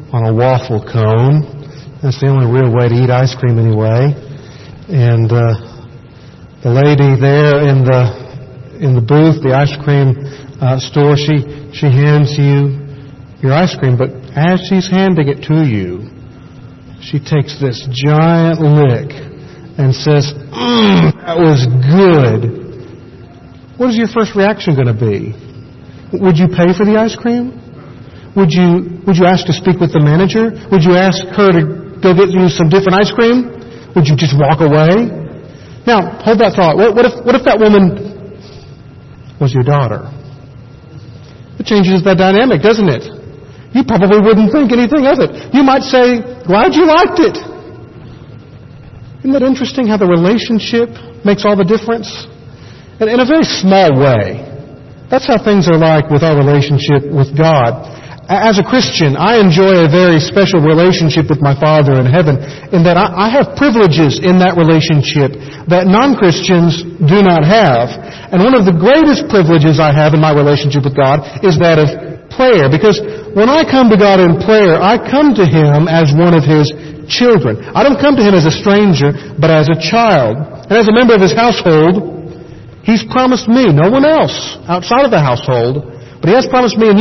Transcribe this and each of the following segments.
on a waffle cone. That's the only real way to eat ice cream anyway. And the lady there in the booth, the ice cream store, she hands you your ice cream, but as she's handing it to you, she takes this giant lick and says, that was good. What is your first reaction going to be? Would you pay for the ice cream? Would you ask to speak with the manager? Would you ask her to go get you some different ice cream? Would you just walk away? Now, hold that thought. What if that woman was your daughter? It changes the dynamic, doesn't it? You probably wouldn't think anything of it. You might say, glad you liked it. Isn't that interesting how the relationship makes all the difference? And in a very small way. That's how things are like with our relationship with God. As a Christian, I enjoy a very special relationship with my Father in heaven in that I have privileges in that relationship that non-Christians do not have. And one of the greatest privileges I have in my relationship with God is that of prayer. Because when I come to God in prayer, I come to Him as one of His children. I don't come to Him as a stranger, but as a child. And as a member of His household, He's promised me, no one else outside of the household, but He has promised me and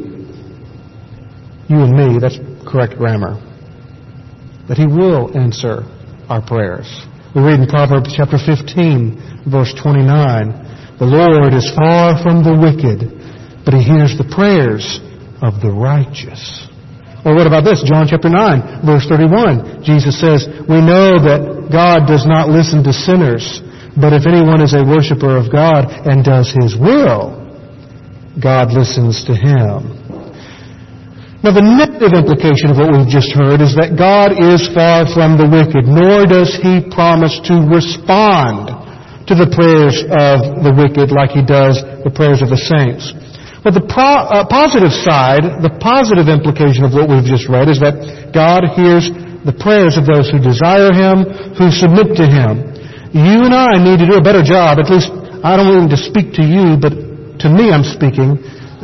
you and me, that's correct grammar, that He will answer our prayers. We read in Proverbs chapter 15, verse 29, the Lord is far from the wicked, but He hears the prayers of the righteous. Or what about this? John chapter 9, verse 31. Jesus says, we know that God does not listen to sinners, but if anyone is a worshiper of God and does His will, God listens to him. Now the negative implication of what we've just heard is that God is far from the wicked, nor does He promise to respond to the prayers of the wicked like He does the prayers of the saints. But the positive side, the positive implication of what we've just read is that God hears the prayers of those who desire Him, who submit to Him. You and I need to do a better job, at least I don't mean to speak to you, but to me I'm speaking.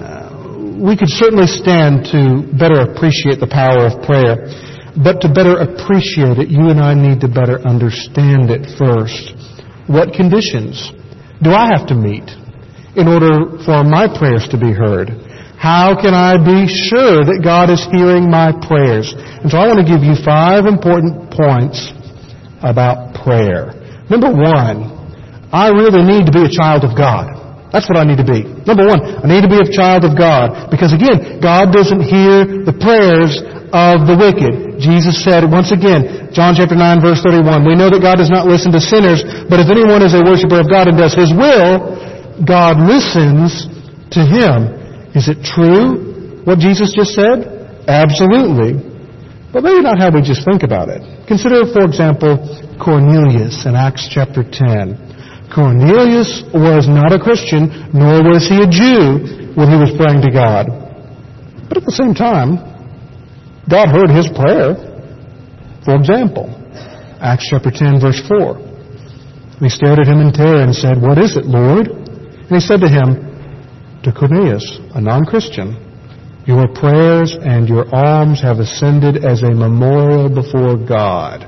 We could certainly stand to better appreciate the power of prayer, but to better appreciate it, you and I need to better understand it first. What conditions do I have to meet in order for my prayers to be heard? How can I be sure that God is hearing my prayers? And so I want to give you 5 important points about prayer. Number 1, I really need to be a child of God. That's what I need to be. Number 1, I need to be a child of God. Because again, God doesn't hear the prayers of the wicked. Jesus said once again, John chapter 9 verse 31, we know that God does not listen to sinners, but if anyone is a worshiper of God and does His will, God listens to him. Is it true what Jesus just said? Absolutely. But maybe not how we just think about it. Consider, for example, Cornelius in Acts chapter 10. Cornelius was not a Christian, nor was he a Jew when he was praying to God. But at the same time, God heard his prayer. For example, Acts chapter 10, verse 4. He stared at him in terror and said, "What is it, Lord?" And he said to him, to Cornelius, a non-Christian, "Your prayers and your alms have ascended as a memorial before God.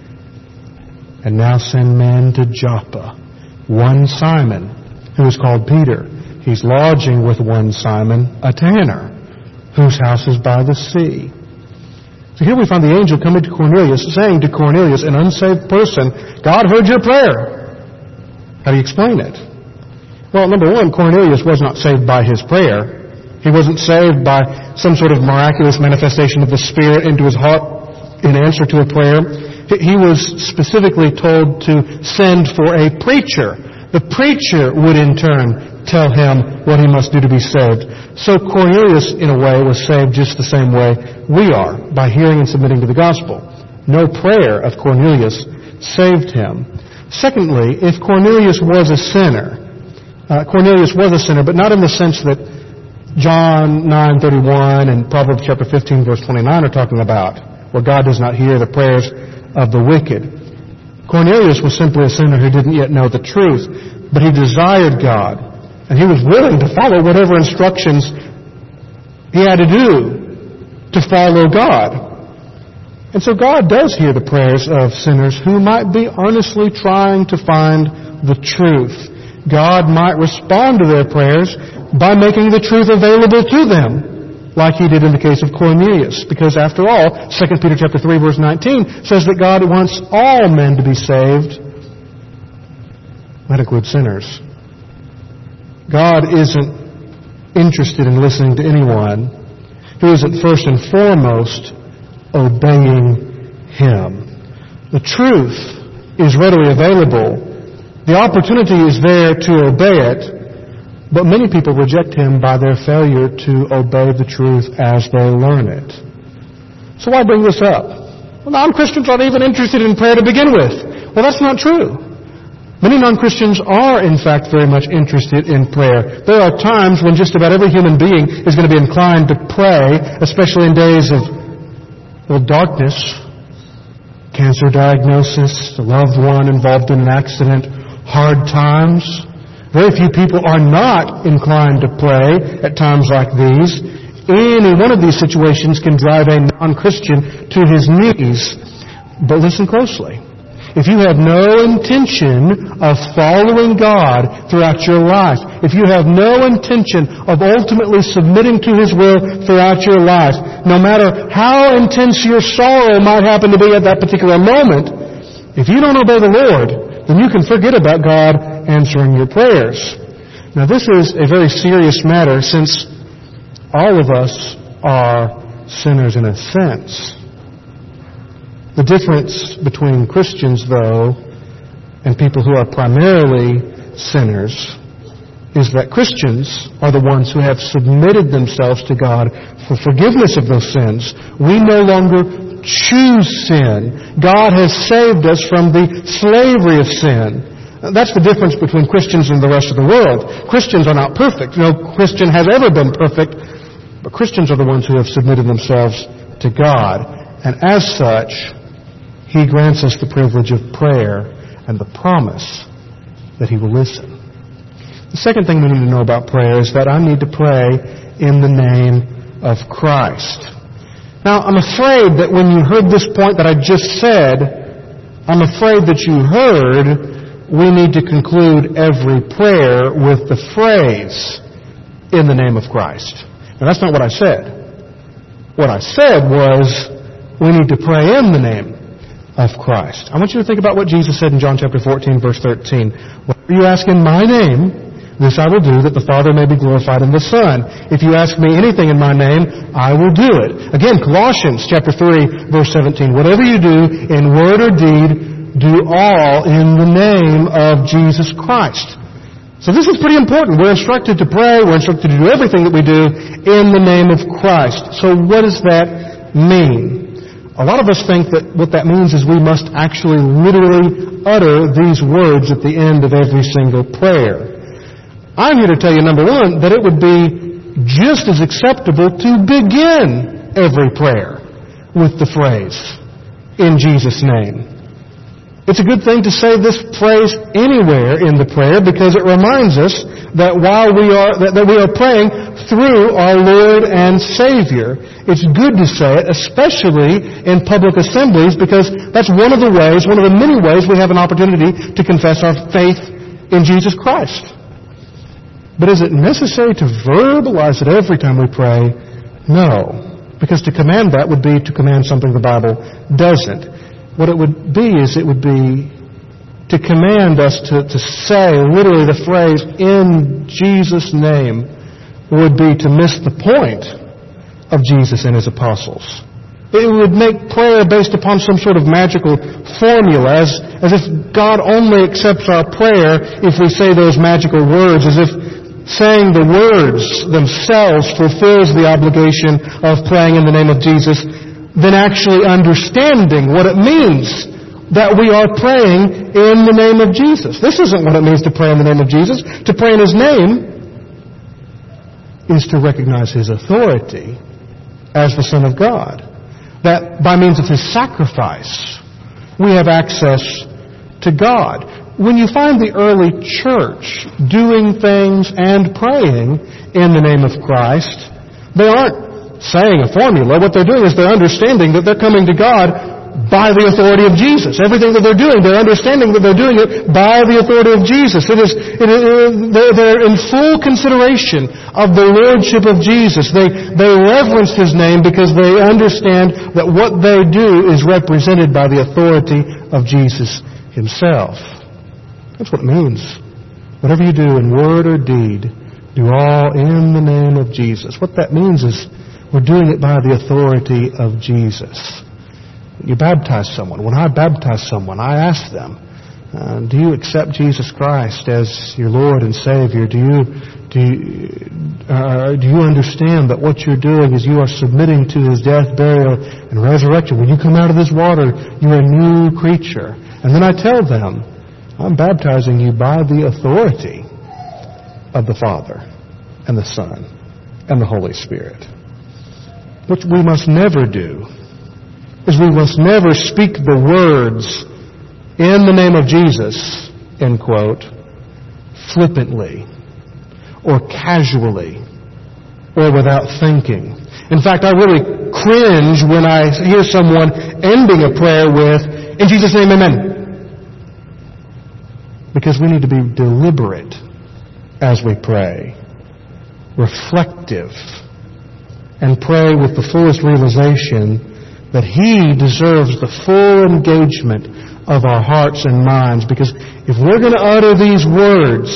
And now send men to Joppa, one Simon, who is called Peter. He's lodging with one Simon, a tanner, whose house is by the sea." So here we find the angel coming to Cornelius, saying to Cornelius, an unsaved person, "God heard your prayer." How do you explain it? Well, number one, Cornelius was not saved by his prayer. He wasn't saved by some sort of miraculous manifestation of the Spirit into his heart in answer to a prayer. He was specifically told to send for a preacher. The preacher would in turn tell him what he must do to be saved. So Cornelius, in a way, was saved just the same way we are, by hearing and submitting to the gospel. No prayer of Cornelius saved him. Secondly, if Cornelius was a sinner, but not in the sense that John 9:31 and Proverbs chapter 15 verse 29 are talking about, where God does not hear the prayers of the wicked. Cornelius was simply a sinner who didn't yet know the truth, but he desired God, and he was willing to follow whatever instructions he had to do to to follow God. And so God does hear the prayers of sinners who might be earnestly trying to find the truth. God might respond to their prayers by making the truth available to them, like He did in the case of Cornelius. Because after all, 2 Peter chapter 3, verse 19 says that God wants all men to be saved. That includes sinners. God isn't interested in listening to anyone who isn't first and foremost obeying Him. The truth is readily available. The opportunity is there to obey it, but many people reject Him by their failure to obey the truth as they learn it. So why bring this up? Well, non-Christians aren't even interested in prayer to begin with. Well, that's not true. Many non-Christians are, in fact, very much interested in prayer. There are times when just about every human being is going to be inclined to pray, especially in days of darkness, cancer diagnosis, a loved one involved in an accident, hard times. Very few people are not inclined to pray at times like these. Any one of these situations can drive a non-Christian to his knees. But listen closely. If you have no intention of following God throughout your life, if you have no intention of ultimately submitting to His will throughout your life, no matter how intense your sorrow might happen to be at that particular moment, if you don't obey the Lord, then you can forget about God answering your prayers. Now this is a very serious matter, since all of us are sinners in a sense. The difference between Christians, though, and people who are primarily sinners is that Christians are the ones who have submitted themselves to God for forgiveness of those sins. We no longer choose sin. God has saved us from the slavery of sin. That's the difference between Christians and the rest of the world. Christians are not perfect. No Christian has ever been perfect, but Christians are the ones who have submitted themselves to God. And as such, He grants us the privilege of prayer and the promise that He will listen. The second thing we need to know about prayer is that I need to pray in the name of Christ. Now, I'm afraid that when you heard this point that I just said, I'm afraid that you heard we need to conclude every prayer with the phrase, in the name of Christ. Now, that's not what I said. What I said was, we need to pray in the name of Christ. I want you to think about what Jesus said in John chapter 14, verse 13. Whatever you ask in my name, this I will do, that the Father may be glorified in the Son. If you ask me anything in my name, I will do it. Again, Colossians chapter 3, verse 17. Whatever you do, in word or deed, do all in the name of Jesus Christ. So this is pretty important. We're instructed to pray. We're instructed to do everything that we do in the name of Christ. So what does that mean? A lot of us think that what that means is we must actually literally utter these words at the end of every single prayer. I'm here to tell you, number one, that it would be just as acceptable to begin every prayer with the phrase, in Jesus' name. It's a good thing to say this phrase anywhere in the prayer, because it reminds us that while we are praying through our Lord and Savior. It's good to say it, especially in public assemblies, because that's one of the many ways we have an opportunity to confess our faith in Jesus Christ. But is it necessary to verbalize it every time we pray? No. Because to command that would be to command something the Bible doesn't. What it would be to command us to say literally the phrase, in Jesus' name, would be to miss the point of Jesus and His apostles. It would make prayer based upon some sort of magical formula, as if God only accepts our prayer if we say those magical words, as if saying the words themselves fulfills the obligation of praying in the name of Jesus, than actually understanding what it means that we are praying in the name of Jesus. This isn't what it means to pray in the name of Jesus. To pray in His name is to recognize His authority as the Son of God. That by means of His sacrifice, we have access to God. When you find the early church doing things and praying in the name of Christ, they aren't saying a formula. What they're doing is they're understanding that they're coming to God by the authority of Jesus. Everything that they're doing, they're understanding that they're doing it by the authority of Jesus. They're in full consideration of the Lordship of Jesus. They reverence His name because they understand that what they do is represented by the authority of Jesus Himself. That's what it means. Whatever you do in word or deed, do all in the name of Jesus. What that means is we're doing it by the authority of Jesus. You baptize someone. When I baptize someone, I ask them, do you accept Jesus Christ as your Lord and Savior? Do you understand that what you're doing is you are submitting to His death, burial, and resurrection? When you come out of this water, you're a new creature. And then I tell them, I'm baptizing you by the authority of the Father and the Son and the Holy Spirit. What we must never do is we must never speak the words, in the name of Jesus, end quote, flippantly or casually or without thinking. In fact, I really cringe when I hear someone ending a prayer with, in Jesus' name, amen. Because we need to be deliberate as we pray, reflective, and pray with the fullest realization that He deserves the full engagement of our hearts and minds. Because if we're going to utter these words,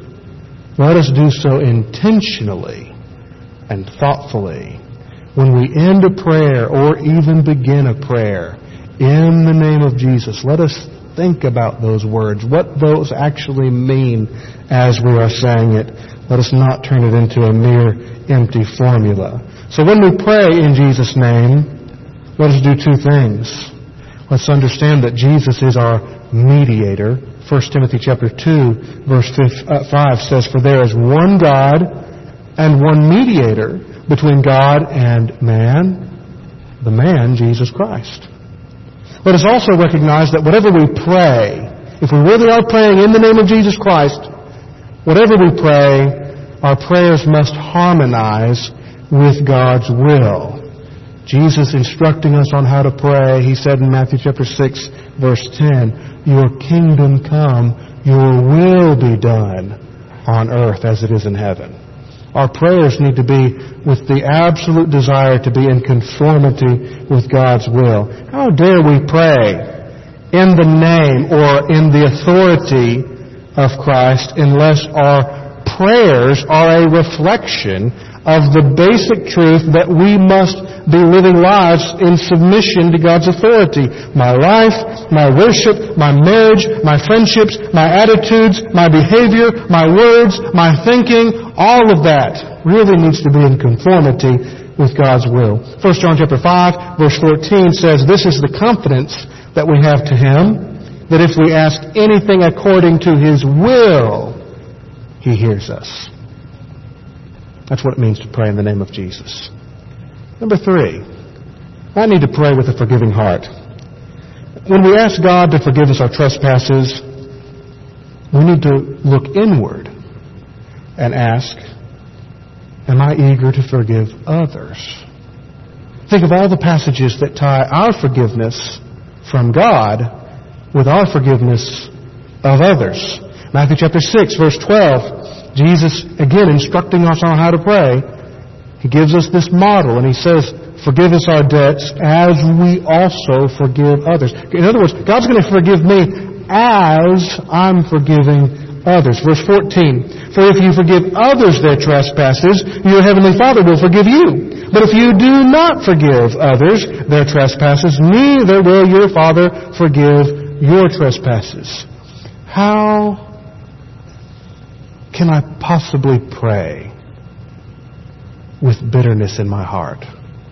let us do so intentionally and thoughtfully. When we end a prayer or even begin a prayer, in the name of Jesus, let us think about those words, what those actually mean as we are saying it. Let us not turn it into a mere empty formula. So when we pray in Jesus' name, let us do two things. Let's understand that Jesus is our mediator. 1 Timothy chapter 2, verse 5 says, For there is one God and one mediator between God and man, the man, Jesus Christ. Let us also recognize that whatever we pray, if we really are praying in the name of Jesus Christ, whatever we pray, our prayers must harmonize with God's will. Jesus instructing us on how to pray, He said in Matthew chapter 6, verse 10, Your kingdom come, your will be done on earth as it is in heaven. Our prayers need to be with the absolute desire to be in conformity with God's will. How dare we pray in the name or in the authority of Christ unless our prayers are a reflection of the basic truth that we must be living lives in submission to God's authority. My life, my worship, my marriage, my friendships, my attitudes, my behavior, my words, my thinking, all of that really needs to be in conformity with God's will. 1 John chapter 5, verse 14 says, This is the confidence that we have to Him, that if we ask anything according to His will, He hears us. That's what it means to pray in the name of Jesus. Number 3, I need to pray with a forgiving heart. When we ask God to forgive us our trespasses, we need to look inward and ask, am I eager to forgive others? Think of all the passages that tie our forgiveness from God with our forgiveness of others. Matthew chapter 6, verse 12, Jesus, again, instructing us on how to pray. He gives us this model, and He says, Forgive us our debts as we also forgive others. In other words, God's going to forgive me as I'm forgiving others. Verse 14, For if you forgive others their trespasses, your heavenly Father will forgive you. But if you do not forgive others their trespasses, neither will your Father forgive your trespasses. How can I possibly pray with bitterness in my heart?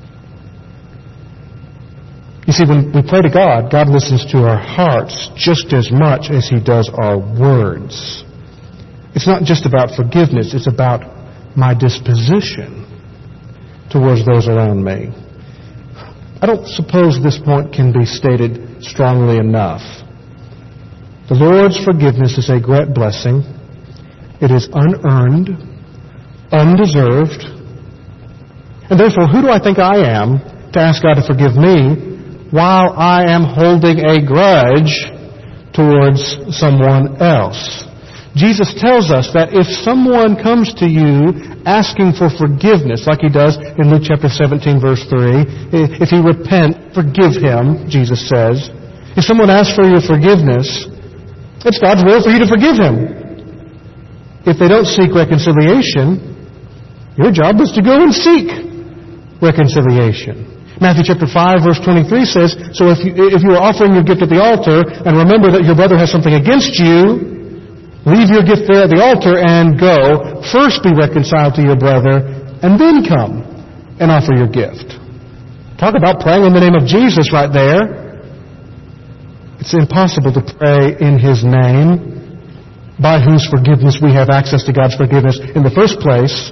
You see, when we pray to God, God listens to our hearts just as much as He does our words. It's not just about forgiveness, it's about my disposition towards those around me. I don't suppose this point can be stated strongly enough. The Lord's forgiveness is a great blessing. It is unearned, undeserved, And therefore, who do I think I am to ask God to forgive me while I am holding a grudge towards someone else? Jesus tells us that if someone comes to you asking for forgiveness, like he does in Luke chapter 17, verse 3, if he repent, forgive him, Jesus says. If someone asks for your forgiveness, it's God's will for you to forgive him. If they don't seek reconciliation, your job is to go and seek reconciliation. Matthew chapter 5, verse 23 says, so if you are offering your gift at the altar, and remember that your brother has something against you, leave your gift there at the altar and go. First be reconciled to your brother, and then come and offer your gift. Talk about praying in the name of Jesus right there. It's impossible to pray in His name, by whose forgiveness we have access to God's forgiveness in the first place,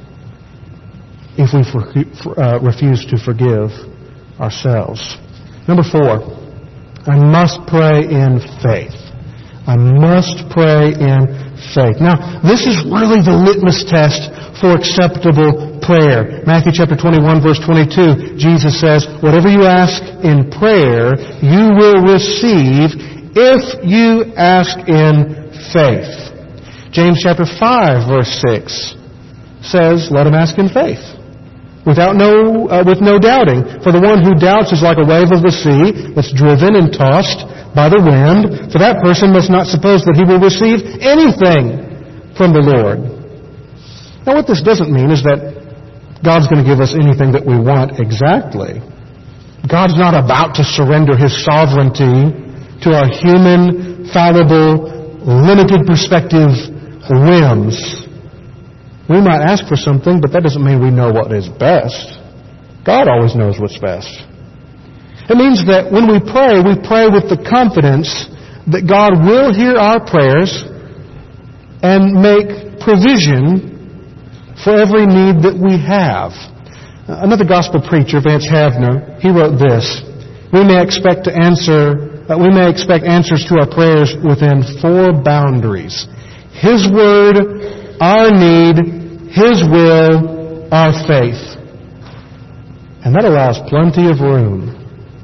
if we refuse to forgive ourselves. Number 4, I must pray in faith. I must pray in faith. Now, this is really the litmus test for acceptable prayer. Matthew chapter 21, verse 22, Jesus says, whatever you ask in prayer, you will receive if you ask in faith. James chapter 5, verse 6 says, let him ask in faith, with no doubting. For the one who doubts is like a wave of the sea that's driven and tossed by the wind. For that person must not suppose that he will receive anything from the Lord. Now what this doesn't mean is that God's going to give us anything that we want exactly. God's not about to surrender His sovereignty to our human, fallible, limited perspective whims. We might ask for something, but that doesn't mean we know what is best. God always knows what's best. It means that when we pray with the confidence that God will hear our prayers and make provision for every need that we have. Another gospel preacher, Vance Havner, he wrote this: we may expect answers to our prayers within 4 boundaries: His Word, our need, His will, our faith. And that allows plenty of room.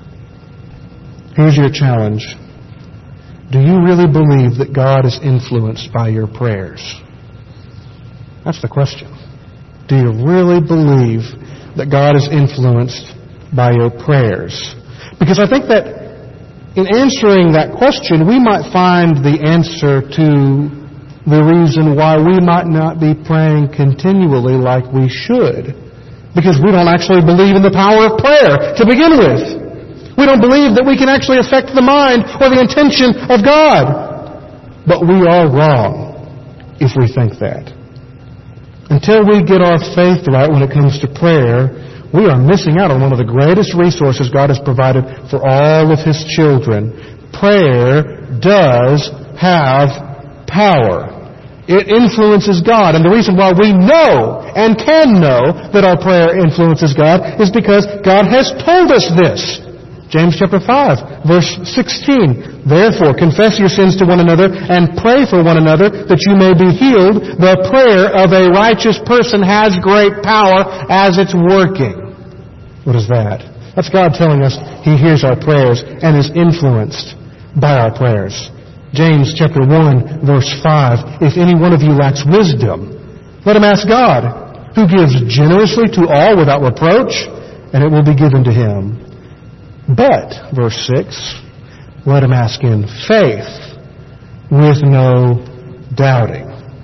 Here's your challenge. Do you really believe that God is influenced by your prayers? That's the question. Do you really believe that God is influenced by your prayers? Because I think that in answering that question, we might find the answer to the reason why we might not be praying continually like we should. Because we don't actually believe in the power of prayer to begin with. We don't believe that we can actually affect the mind or the intention of God. But we are wrong if we think that. Until we get our faith right when it comes to prayer, we are missing out on one of the greatest resources God has provided for all of His children. Prayer does have power. It influences God. And the reason why we know and can know that our prayer influences God is because God has told us this. James chapter 5, verse 16. Therefore, confess your sins to one another and pray for one another that you may be healed. The prayer of a righteous person has great power as it's working. What is that? That's God telling us He hears our prayers and is influenced by our prayers. James chapter 1, verse 5. If any one of you lacks wisdom, let him ask God, who gives generously to all without reproach, and it will be given to him. But, verse 6, let him ask in faith with no doubting.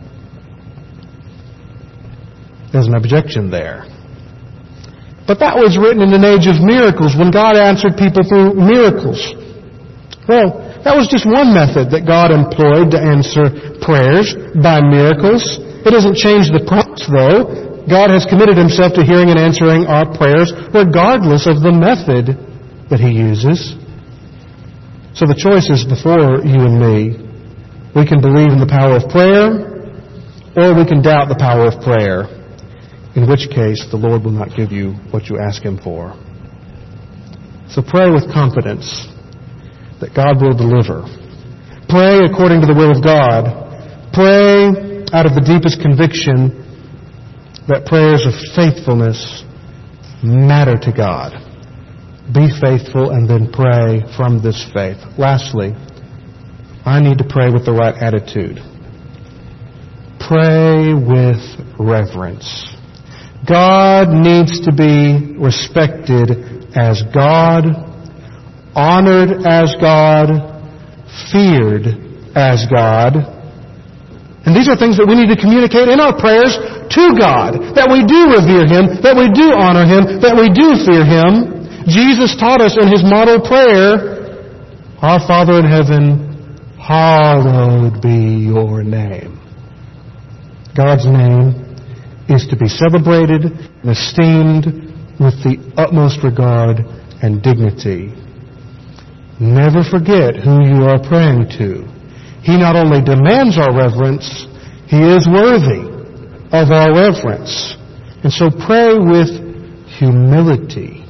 There's an objection there. But that was written in an age of miracles, when God answered people through miracles. Well, that was just one method that God employed to answer prayers, by miracles. It doesn't change the promise, though. God has committed Himself to hearing and answering our prayers regardless of the method that He uses. So the choice is before you and me. We can believe in the power of prayer, or we can doubt the power of prayer, in which case the Lord will not give you what you ask Him for. So pray with confidence that God will deliver. Pray according to the will of God. Pray out of the deepest conviction that prayers of faithfulness matter to God. Be faithful and then pray from this faith. Lastly, I need to pray with the right attitude. Pray with reverence. God needs to be respected as God, honored as God, feared as God. And these are things that we need to communicate in our prayers to God, that we do revere Him, that we do honor Him, that we do fear Him. Jesus taught us in His model prayer, Our Father in heaven, hallowed be your name. God's name is to be celebrated and esteemed with the utmost regard and dignity. Never forget who you are praying to. He not only demands our reverence, He is worthy of our reverence. And so pray with humility.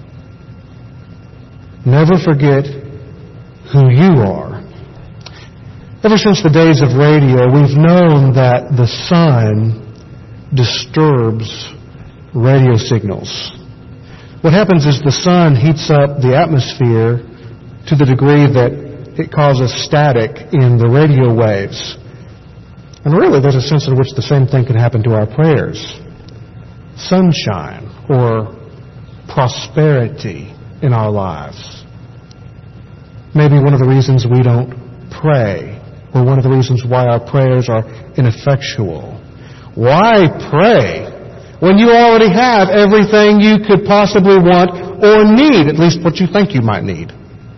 Never forget who you are. Ever since the days of radio, we've known that the sun disturbs radio signals. What happens is the sun heats up the atmosphere to the degree that it causes static in the radio waves. And really, there's a sense in which the same thing can happen to our prayers. Sunshine or prosperity in our lives. Maybe one of the reasons we don't pray, or one of the reasons why our prayers are ineffectual. Why pray when you already have everything you could possibly want or need, at least what you think you might need?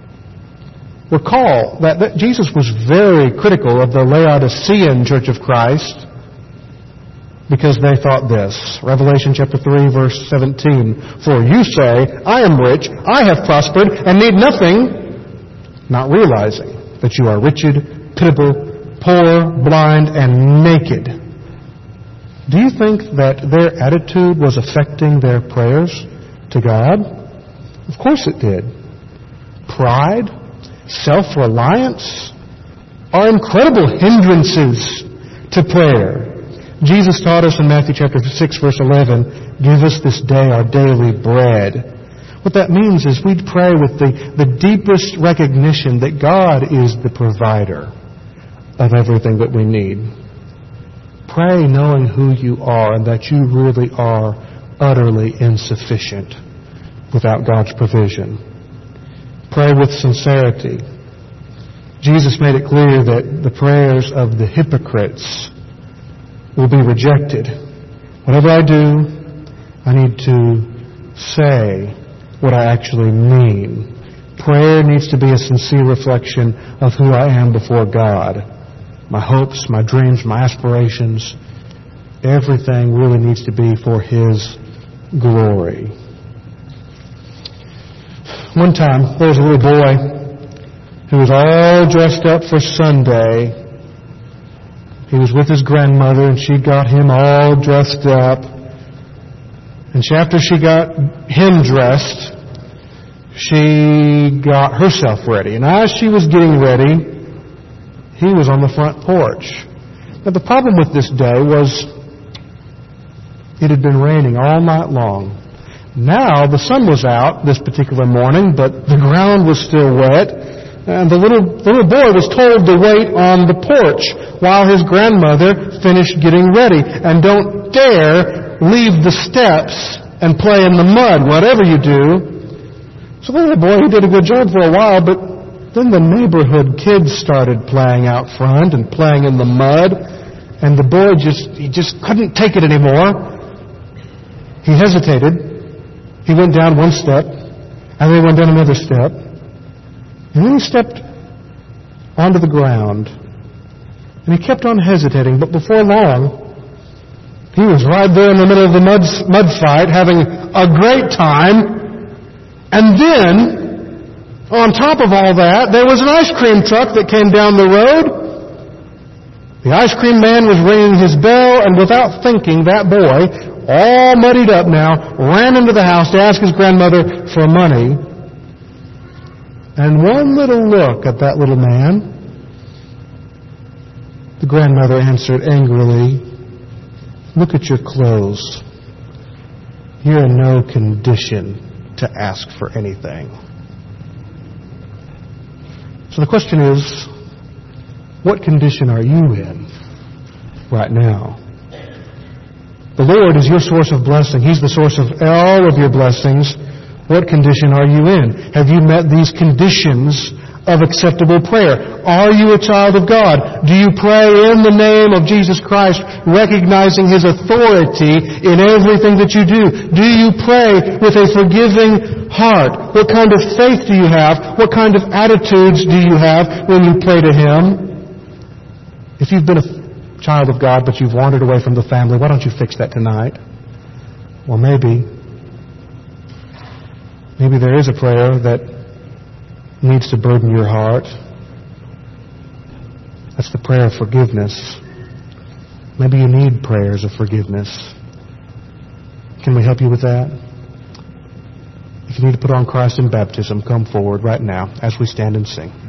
Recall that Jesus was very critical of the Laodicean Church of Christ because they thought this. Revelation chapter 3, verse 17. For you say, I am rich, I have prospered, and need nothing, not realizing that you are wretched, pitiable, poor, blind, and naked. Do you think that their attitude was affecting their prayers to God? Of course it did. Pride, self-reliance are incredible hindrances to prayer. Jesus taught us in Matthew chapter 6, verse 11, give us this day our daily bread. What that means is we'd pray with the deepest recognition that God is the provider of everything that we need. Pray knowing who you are and that you really are utterly insufficient without God's provision. Pray with sincerity. Jesus made it clear that the prayers of the hypocrites will be rejected. Whatever I do, I need to say what I actually mean. Prayer needs to be a sincere reflection of who I am before God. My hopes, my dreams, my aspirations, everything really needs to be for His glory. One time, there was a little boy who was all dressed up for Sunday. He was with his grandmother, and she got him all dressed up. And after she got him dressed, she got herself ready. And as she was getting ready, he was on the front porch. Now, the problem with this day was it had been raining all night long. Now, the sun was out this particular morning, but the ground was still wet. And the little boy was told to wait on the porch while his grandmother finished getting ready. And don't dare leave the steps and play in the mud, whatever you do. So the little boy, he did a good job for a while, but then the neighborhood kids started playing out front and playing in the mud. And the boy just couldn't take it anymore. He hesitated. He went down one step, and then he went down another step. And then he stepped onto the ground. And he kept on hesitating, but before long, he was right there in the middle of the mud fight, having a great time. And then, on top of all that, there was an ice cream truck that came down the road. The ice cream man was ringing his bell, and without thinking, that boy, all muddied up now, ran into the house to ask his grandmother for money. And one little look at that little man, the grandmother answered angrily, "Look at your clothes. you're in no condition to ask for anything. So the question is, what condition are you in right now? The Lord is your source of blessing. He's the source of all of your blessings. What condition are you in? Have you met these conditions of acceptable prayer? Are you a child of God? Do you pray in the name of Jesus Christ, recognizing His authority in everything that you do? Do you pray with a forgiving heart? What kind of faith do you have? What kind of attitudes do you have when you pray to Him? If you've been a child of God but you've wandered away from the family, why don't you fix that tonight? Or maybe there is a prayer that needs to burden your heart. That's the prayer of forgiveness. Maybe you need prayers of forgiveness. Can we help you with that? If you need to put on Christ in baptism, come forward right now as we stand and sing.